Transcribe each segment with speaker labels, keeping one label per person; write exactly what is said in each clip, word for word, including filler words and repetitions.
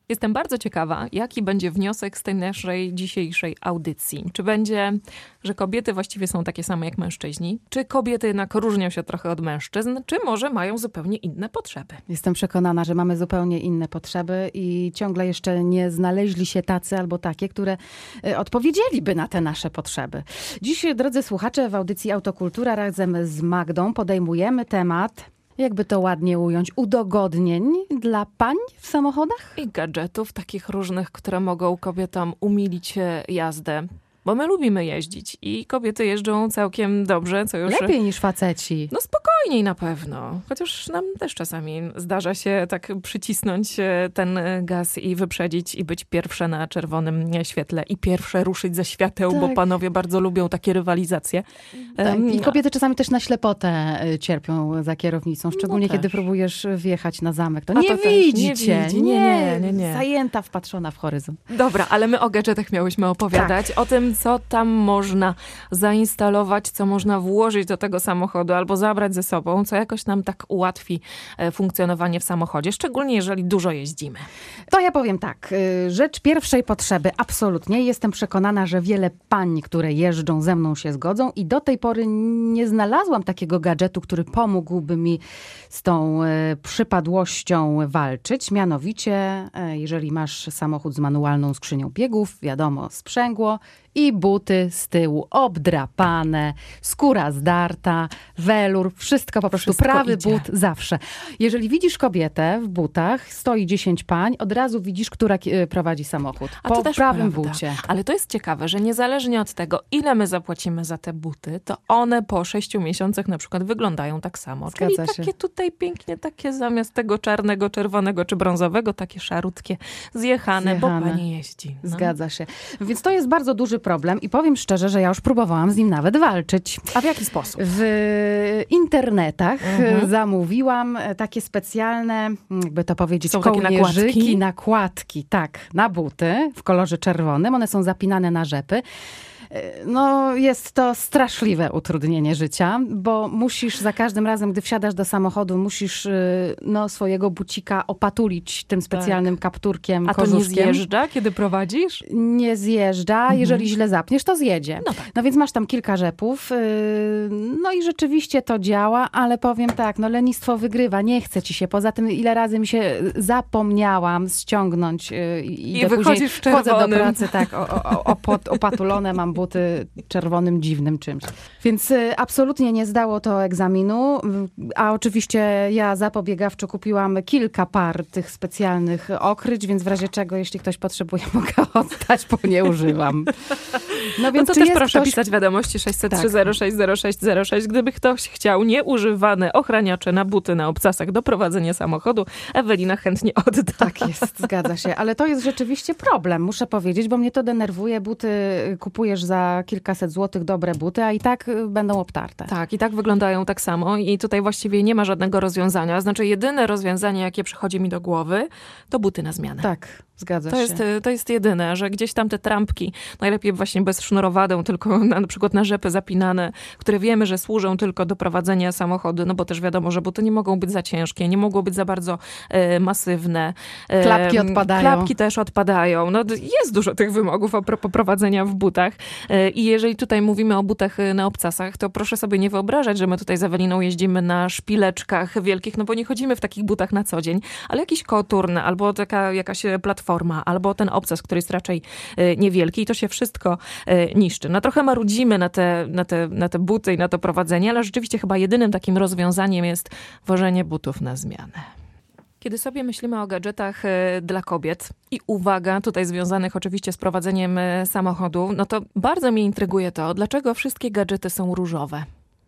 Speaker 1: Jestem bardzo ciekawa, jaki będzie wniosek z tej naszej dzisiejszej audycji. Czy będzie, że kobiety właściwie są takie same jak mężczyźni? Czy kobiety jednak różnią się trochę od mężczyzn? Czy może mają zupełnie inne potrzeby?
Speaker 2: Jestem przekonana, że mamy zupełnie inne potrzeby i ciągle jeszcze nie znaleźli się tacy albo takie, które odpowiedzieliby na te nasze potrzeby. Dziś, drodzy słuchacze, w audycji Autokultura razem z Magdą podejmujemy temat, jakby to ładnie ująć, udogodnień dla pań w samochodach?
Speaker 1: I gadżetów takich różnych, które mogą kobietom umilić jazdę. Bo my lubimy jeździć i kobiety jeżdżą całkiem dobrze, co już...
Speaker 2: Lepiej niż faceci.
Speaker 1: No spokojniej na pewno. Chociaż nam też czasami zdarza się tak przycisnąć ten gaz i wyprzedzić i być pierwsze na czerwonym świetle i pierwsze ruszyć ze świateł, tak. Bo panowie bardzo lubią takie rywalizacje.
Speaker 2: Tak. I kobiety czasami też na ślepotę cierpią za kierownicą, szczególnie no kiedy próbujesz wjechać na zamek. To nie widzicie.
Speaker 1: Nie, nie, nie, nie, nie.
Speaker 2: Zajęta, wpatrzona w horyzont.
Speaker 1: Dobra, ale my o gadżetach miałyśmy opowiadać. Tak. O tym, co tam można zainstalować, co można włożyć do tego samochodu albo zabrać ze sobą, co jakoś nam tak ułatwi funkcjonowanie w samochodzie, szczególnie jeżeli dużo jeździmy.
Speaker 2: To ja powiem tak, rzecz pierwszej potrzeby, absolutnie. Jestem przekonana, że wiele pań, które jeżdżą ze mną, się zgodzą i do tej pory nie znalazłam takiego gadżetu, który pomógłby mi z tą przypadłością walczyć. Mianowicie, jeżeli masz samochód z manualną skrzynią biegów, wiadomo, sprzęgło, i buty z tyłu obdrapane, skóra zdarta, welur, wszystko po prostu, wszystko prawy idzie. But zawsze. Jeżeli widzisz kobietę w butach, stoi dziesięć pań, od razu widzisz, która prowadzi samochód.
Speaker 1: A
Speaker 2: po
Speaker 1: to też
Speaker 2: prawym
Speaker 1: prawda.
Speaker 2: bucie.
Speaker 1: Ale to jest ciekawe, że niezależnie od tego, ile my zapłacimy za te buty, to one po sześciu miesiącach na przykład wyglądają tak samo.
Speaker 2: Zgadza
Speaker 1: Czyli takie
Speaker 2: się.
Speaker 1: tutaj pięknie, takie zamiast tego czarnego, czerwonego czy brązowego, takie szarutkie, zjechane, zjechane. Bo pani jeździ. No.
Speaker 2: Zgadza się. Więc to jest bardzo duży problem i powiem szczerze, że ja już próbowałam z nim nawet walczyć.
Speaker 1: A w jaki sposób?
Speaker 2: W internetach
Speaker 1: mhm.
Speaker 2: zamówiłam takie specjalne, jakby to powiedzieć,
Speaker 1: są takie
Speaker 2: nakładki, nakładki, tak, na buty w kolorze czerwonym. One są zapinane na rzepy. No, jest to straszliwe utrudnienie życia, bo musisz za każdym razem, gdy wsiadasz do samochodu, musisz no, swojego bucika opatulić tym specjalnym tak. kapturkiem,
Speaker 1: A to
Speaker 2: kożuszkiem.
Speaker 1: nie zjeżdża, kiedy prowadzisz?
Speaker 2: Nie zjeżdża. Mhm. Jeżeli źle zapniesz, to zjedzie.
Speaker 1: No, tak.
Speaker 2: no więc masz tam kilka rzepów. No i rzeczywiście to działa, ale powiem tak, no lenistwo wygrywa, nie chce ci się. Poza tym, ile razy mi się zapomniałam ściągnąć i,
Speaker 1: I wychodzisz w czerwonym.
Speaker 2: Chodzę do pracy, tak, o, o, opot, opatulone mam buty czerwonym, dziwnym czymś. Więc y, absolutnie nie zdało to egzaminu, a oczywiście ja zapobiegawczo kupiłam kilka par tych specjalnych okryć, więc w razie czego, jeśli ktoś potrzebuje, mogę oddać, bo nie używam.
Speaker 1: No więc no to też proszę ktoś... pisać wiadomości sześćset trzy zero sześć zero sześć zero sześć. Gdyby ktoś chciał nieużywane ochraniacze na buty na obcasach do prowadzenia samochodu, Ewelina chętnie odda.
Speaker 2: Tak jest, zgadza się. Ale to jest rzeczywiście problem, muszę powiedzieć, bo mnie to denerwuje. Buty kupujesz za kilkaset złotych, dobre buty, a i tak będą obtarte.
Speaker 1: Tak, i tak wyglądają tak samo i tutaj właściwie nie ma żadnego rozwiązania. Znaczy jedyne rozwiązanie, jakie przychodzi mi do głowy, to buty na zmianę.
Speaker 2: Tak, zgadza
Speaker 1: to
Speaker 2: się.
Speaker 1: Jest, to jest jedyne, że gdzieś tam te trampki, najlepiej właśnie bez sznurowadeł, tylko na, na przykład na rzepy zapinane, które wiemy, że służą tylko do prowadzenia samochodu, no bo też wiadomo, że buty nie mogą być za ciężkie, nie mogą być za bardzo e, masywne.
Speaker 2: E, klapki odpadają.
Speaker 1: Klapki też odpadają. No, jest dużo tych wymogów a propos prowadzenia w butach. E, I jeżeli tutaj mówimy o butach na obcasach, to proszę sobie nie wyobrażać, że my tutaj z Eweliną jeździmy na szpileczkach wielkich, no bo nie chodzimy w takich butach na co dzień, ale jakiś koturn, albo taka jakaś platforma, albo ten obcas, który jest raczej niewielki i to się wszystko niszczy. No trochę marudzimy na te, na te, na te buty i na to prowadzenie, ale rzeczywiście chyba jedynym takim rozwiązaniem jest wożenie butów na zmianę. Kiedy sobie myślimy o gadżetach dla kobiet i uwaga, tutaj związanych oczywiście z prowadzeniem samochodu, no to bardzo mnie intryguje to, dlaczego wszystkie gadżety są różowe.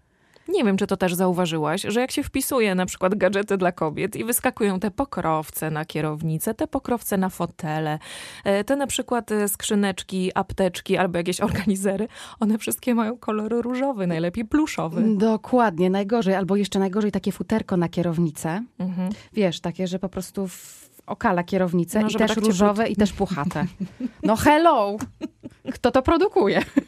Speaker 1: Nie wiem, czy to też zauważyłaś, że jak się wpisuje na przykład gadżety dla kobiet i wyskakują te pokrowce na kierownicę, te pokrowce na fotele, te na przykład skrzyneczki, apteczki albo jakieś organizery, one wszystkie mają kolor różowy, najlepiej pluszowy.
Speaker 2: Dokładnie, najgorzej, albo jeszcze najgorzej takie futerko na kierownicę. Mhm. Wiesz, takie, że po prostu w okala kierownicę no, i też tak różowe i też puchate. No hello! Kto to produkuje?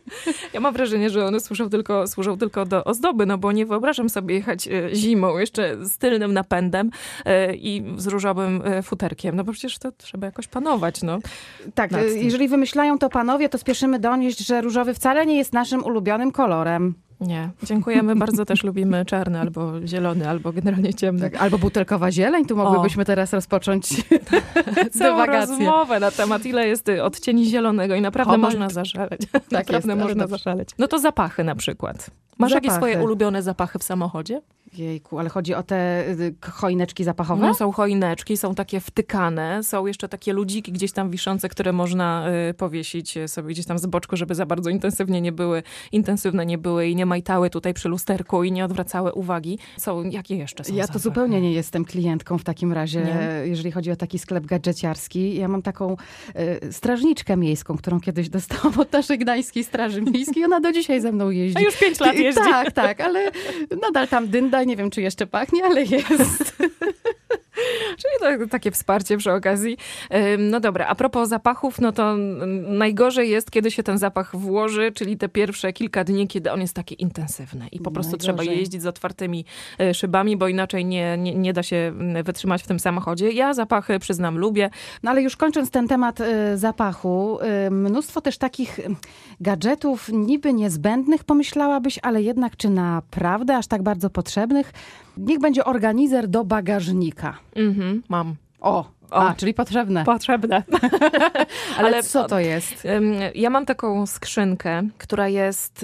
Speaker 1: Ja mam wrażenie, że one służą tylko, służą tylko do ozdoby, no bo nie wyobrażam sobie jechać e, zimą jeszcze z tylnym napędem e, i z różowym e, futerkiem. No bo przecież to trzeba jakoś panować, no.
Speaker 2: Tak, jeżeli wymyślają to panowie, to spieszymy donieść, że różowy wcale nie jest naszym ulubionym kolorem.
Speaker 1: Nie, dziękujemy. Bardzo też lubimy czarny, albo zielony, albo generalnie ciemny.
Speaker 2: Tak, albo butelkowa zieleń. Tu mogłybyśmy o. teraz rozpocząć
Speaker 1: całą rozmowę na temat, ile jest odcieni zielonego i naprawdę
Speaker 2: Kobalt.
Speaker 1: można zaszaleć.
Speaker 2: Tak
Speaker 1: naprawdę
Speaker 2: jest,
Speaker 1: można zaszaleć. No to zapachy na przykład. Masz
Speaker 2: zapachy.
Speaker 1: jakieś swoje ulubione zapachy w samochodzie?
Speaker 2: Jejku, ale chodzi o te choineczki zapachowe?
Speaker 1: No są choineczki, są takie wtykane, są jeszcze takie ludziki gdzieś tam wiszące, które można y, powiesić sobie gdzieś tam z boczku, żeby za bardzo intensywnie nie były, intensywne nie były i nie majtały tutaj przy lusterku i nie odwracały uwagi. Są, jakie jeszcze są
Speaker 2: Ja
Speaker 1: zapachy?
Speaker 2: to zupełnie nie jestem klientką w takim razie,
Speaker 1: nie?
Speaker 2: jeżeli chodzi o taki sklep gadżeciarski. Ja mam taką y, strażniczkę miejską, którą kiedyś dostałam od naszej gdańskiej straży miejskiej. Ona do dzisiaj ze mną jeździ.
Speaker 1: A już pięć lat jeździ.
Speaker 2: Tak, tak, ale nadal tam dynda. Nie wiem, czy jeszcze pachnie, ale jest.
Speaker 1: Czyli to, takie wsparcie przy okazji. No dobra, a propos zapachów, no to najgorzej jest, kiedy się ten zapach włoży, czyli te pierwsze kilka dni, kiedy on jest taki intensywny i po prostu
Speaker 2: najgorzej.
Speaker 1: trzeba jeździć z otwartymi szybami, bo inaczej nie, nie, nie da się wytrzymać w tym samochodzie. Ja zapachy, przyznam, lubię.
Speaker 2: No ale już kończąc ten temat y, zapachu, y, mnóstwo też takich gadżetów niby niezbędnych, pomyślałabyś, ale jednak czy naprawdę aż tak bardzo potrzebnych? Niech będzie organizer do bagażnika.
Speaker 1: Mhm, mam.
Speaker 2: O,
Speaker 1: O.
Speaker 2: a, czyli potrzebne.
Speaker 1: Potrzebne.
Speaker 2: Ale,
Speaker 1: Ale
Speaker 2: co to jest?
Speaker 1: Ja mam taką skrzynkę, która jest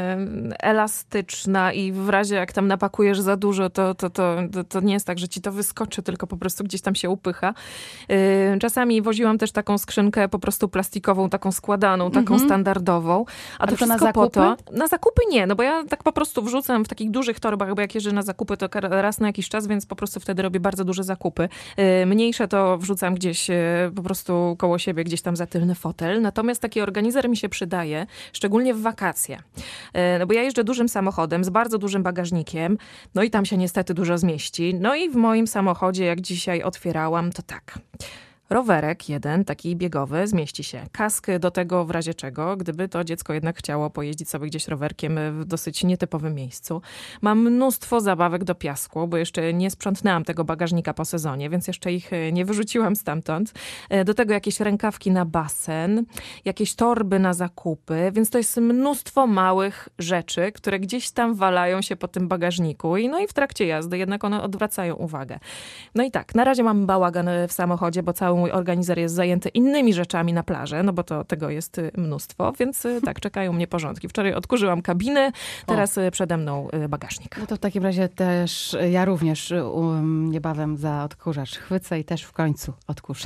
Speaker 1: elastyczna i w razie jak tam napakujesz za dużo, to, to, to, to nie jest tak, że ci to wyskoczy, tylko po prostu gdzieś tam się upycha. Czasami woziłam też taką skrzynkę po prostu plastikową, taką składaną, taką
Speaker 2: Mhm.
Speaker 1: standardową. A to,
Speaker 2: to na
Speaker 1: wszystko po to.
Speaker 2: zakupy?
Speaker 1: Na zakupy nie, no bo ja tak po prostu wrzucam w takich dużych torbach, bo jak jeżdżę na zakupy, to raz na jakiś czas, więc po prostu wtedy robię bardzo duże zakupy. Mniejsze to wrzucam gdzieś po prostu koło siebie, gdzieś tam za tylny fotel. Natomiast taki organizer mi się przydaje, szczególnie w wakacje. No bo ja jeżdżę dużym samochodem z bardzo dużym bagażnikiem, no i tam się niestety dużo zmieści. No i w moim samochodzie, jak dzisiaj otwierałam, to tak. Rowerek jeden, taki biegowy, zmieści się. Kask do tego w razie czego, gdyby to dziecko jednak chciało pojeździć sobie gdzieś rowerkiem w dosyć nietypowym miejscu. Mam mnóstwo zabawek do piasku, bo jeszcze nie sprzątnęłam tego bagażnika po sezonie, więc jeszcze ich nie wyrzuciłam stamtąd. Do tego jakieś rękawki na basen, jakieś torby na zakupy, więc to jest mnóstwo małych rzeczy, które gdzieś tam walają się po tym bagażniku i no i w trakcie jazdy jednak one odwracają uwagę. No i tak, na razie mam bałagan w samochodzie, bo cały mój organizer jest zajęty innymi rzeczami na plaży, no bo to tego jest mnóstwo, więc tak, czekają mnie porządki. Wczoraj odkurzyłam kabinę, teraz o. przede mną bagażnik.
Speaker 2: No to w takim razie też ja również um, niebawem za odkurzacz chwycę i też w końcu odkurzę.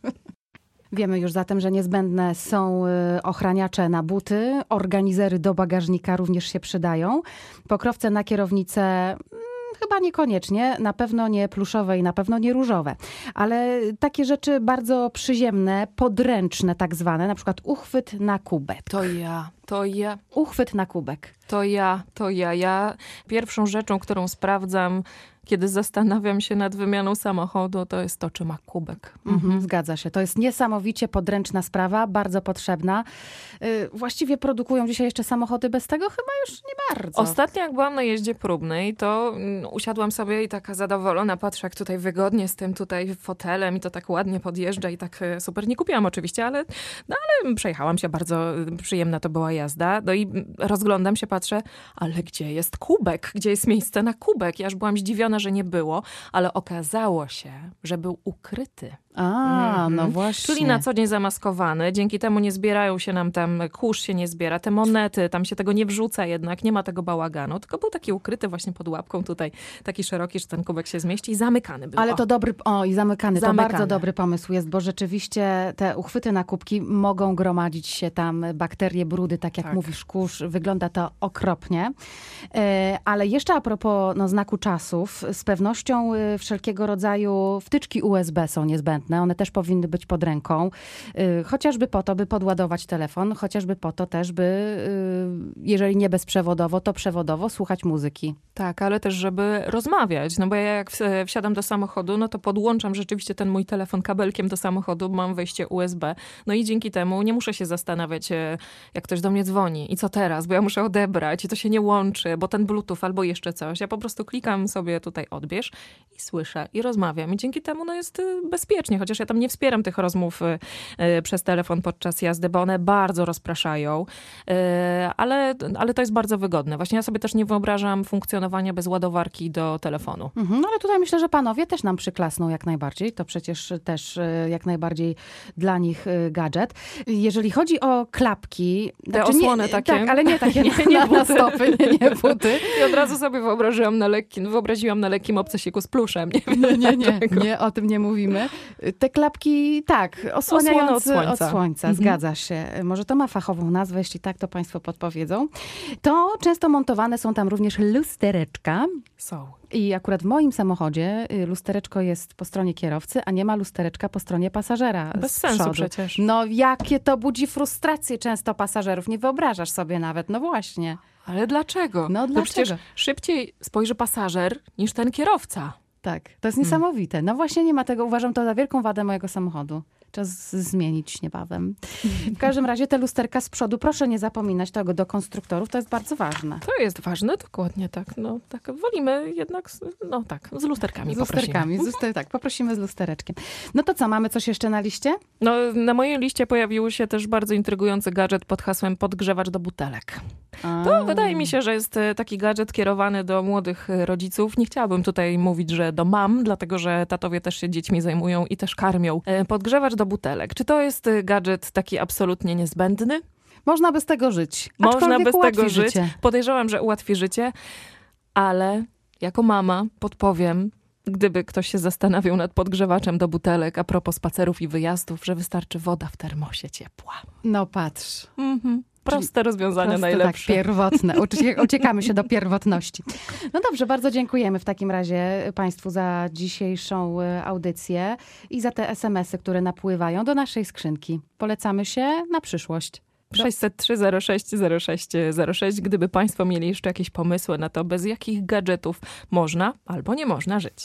Speaker 2: Wiemy już zatem, że niezbędne są ochraniacze na buty, organizery do bagażnika również się przydają, pokrowce na kierownicę chyba niekoniecznie, na pewno nie pluszowe i na pewno nie różowe. Ale takie rzeczy bardzo przyziemne, podręczne tak zwane, na przykład uchwyt na kubek.
Speaker 1: To ja, to ja.
Speaker 2: Uchwyt na kubek.
Speaker 1: To ja, to ja. Ja pierwszą rzeczą, którą sprawdzam, kiedy zastanawiam się nad wymianą samochodu, to jest to, czy ma kubek.
Speaker 2: Mhm, zgadza się. To jest niesamowicie podręczna sprawa, bardzo potrzebna. Yy, właściwie produkują dzisiaj jeszcze samochody bez tego? Chyba już nie bardzo.
Speaker 1: Ostatnio jak byłam na jeździe próbnej, to mm, usiadłam sobie i taka zadowolona patrzę, jak tutaj wygodnie z tym tutaj fotelem i to tak ładnie podjeżdża i tak super. Nie kupiłam oczywiście, ale, no, ale przejechałam się, bardzo przyjemna to była jazda. No i rozglądam się, patrzę, ale gdzie jest kubek? Gdzie jest miejsce na kubek? Ja aż byłam zdziwiona, że nie było, ale okazało się, że był ukryty.
Speaker 2: A,
Speaker 1: mhm.
Speaker 2: no właśnie.
Speaker 1: Czyli na co dzień zamaskowany. Dzięki temu nie zbierają się nam tam, kurz się nie zbiera, te monety, tam się tego nie wrzuca jednak, nie ma tego bałaganu, tylko był taki ukryty właśnie pod łapką tutaj, taki szeroki, że ten kubek się zmieści i zamykany był.
Speaker 2: Ale
Speaker 1: o.
Speaker 2: to dobry, o i zamykany,
Speaker 1: zamykany.
Speaker 2: To bardzo dobry pomysł jest, bo rzeczywiście te uchwyty na kubki mogą gromadzić się tam bakterie, brudy, tak jak
Speaker 1: tak.
Speaker 2: mówisz, kurz, wygląda to okropnie. E, ale jeszcze a propos no, znaku czasów, z pewnością wszelkiego rodzaju wtyczki U S B są niezbędne. niezbędne. One też powinny być pod ręką. Y, chociażby po to, by podładować telefon, chociażby po to też, by y, jeżeli nie bezprzewodowo, to przewodowo słuchać muzyki.
Speaker 1: Tak, ale też, żeby rozmawiać. No bo ja jak wsiadam do samochodu, no to podłączam rzeczywiście ten mój telefon kabelkiem do samochodu, mam wejście U S B. No i dzięki temu nie muszę się zastanawiać, jak ktoś do mnie dzwoni i co teraz, bo ja muszę odebrać i to się nie łączy, bo ten Bluetooth albo jeszcze coś. Ja po prostu klikam sobie tutaj odbierz i słyszę i rozmawiam. I dzięki temu no jest bezpiecznie, chociaż ja tam nie wspieram tych rozmów przez telefon podczas jazdy, bo one bardzo rozpraszają, ale, ale to jest bardzo wygodne. Właśnie ja sobie też nie wyobrażam funkcjonowania bez ładowarki do telefonu.
Speaker 2: Mhm, no ale tutaj myślę, że panowie też nam przyklasną jak najbardziej. To przecież też jak najbardziej dla nich gadżet. Jeżeli chodzi o klapki...
Speaker 1: Te
Speaker 2: znaczy
Speaker 1: osłony
Speaker 2: nie,
Speaker 1: takie.
Speaker 2: Tak, ale nie takie
Speaker 1: nie,
Speaker 2: na,
Speaker 1: nie
Speaker 2: na, na
Speaker 1: buty.
Speaker 2: stopy, nie, nie buty.
Speaker 1: I od razu sobie wyobraziłam na lekkim, wyobraziłam na lekkim obcasiku z pluszem. Nie, wiem
Speaker 2: Nie, nie, nie,
Speaker 1: dlaczego.
Speaker 2: nie, o tym nie mówimy. Te klapki, tak, osłaniające
Speaker 1: Osłona od słońca.
Speaker 2: od słońca,
Speaker 1: Mhm.
Speaker 2: zgadza się. Może to ma fachową nazwę, jeśli tak, to państwo podpowiedzą. To często montowane są tam również lustereczka.
Speaker 1: Są.
Speaker 2: I akurat w moim samochodzie y, lustereczko jest po stronie kierowcy, a nie ma lustereczka po stronie pasażera.
Speaker 1: Bez
Speaker 2: z
Speaker 1: sensu
Speaker 2: przodu.
Speaker 1: przecież.
Speaker 2: No jakie to budzi frustrację często pasażerów. Nie wyobrażasz sobie nawet. No właśnie.
Speaker 1: Ale dlaczego?
Speaker 2: No
Speaker 1: To
Speaker 2: dlaczego?
Speaker 1: przecież szybciej spojrzy pasażer niż ten kierowca.
Speaker 2: Tak, to jest niesamowite. No właśnie nie ma tego. Uważam to za wielką wadę mojego samochodu. Czas zmienić niebawem. W każdym razie te lusterka z przodu, proszę nie zapominać tego do konstruktorów, to jest bardzo ważne.
Speaker 1: To jest ważne, dokładnie tak. No tak, wolimy jednak, z, no tak, z lusterkami
Speaker 2: Z lusterkami, z luster- tak, poprosimy z lustereczkiem. No to co, mamy coś jeszcze na liście?
Speaker 1: No, na mojej liście pojawił się też bardzo intrygujący gadżet pod hasłem podgrzewacz do butelek. To wydaje mi się, że jest taki gadżet kierowany do młodych rodziców. Nie chciałabym tutaj mówić, że do mam, dlatego że tatowie też się dziećmi zajmują i też karmią. Podgrzewacz do butelek. Czy to jest gadżet taki absolutnie niezbędny?
Speaker 2: Można bez tego żyć.
Speaker 1: Można
Speaker 2: Aczkolwiek
Speaker 1: bez
Speaker 2: ułatwi
Speaker 1: tego żyć.
Speaker 2: życie.
Speaker 1: Podejrzewam, że ułatwi życie, ale jako mama podpowiem, gdyby ktoś się zastanawiał nad podgrzewaczem do butelek a propos spacerów i wyjazdów, że wystarczy woda w termosie ciepła.
Speaker 2: No patrz.
Speaker 1: Mhm. Proste rozwiązania
Speaker 2: Proste,
Speaker 1: najlepsze.
Speaker 2: Tak, pierwotne. Ucie- Uciekamy się do pierwotności. No dobrze, bardzo dziękujemy w takim razie państwu za dzisiejszą e, audycję i za te es em esy, które napływają do naszej skrzynki. Polecamy się na przyszłość.
Speaker 1: sześćset trzy zero sześć zero sześć zero sześć. Gdyby państwo mieli jeszcze jakieś pomysły na to, bez jakich gadżetów można albo nie można żyć.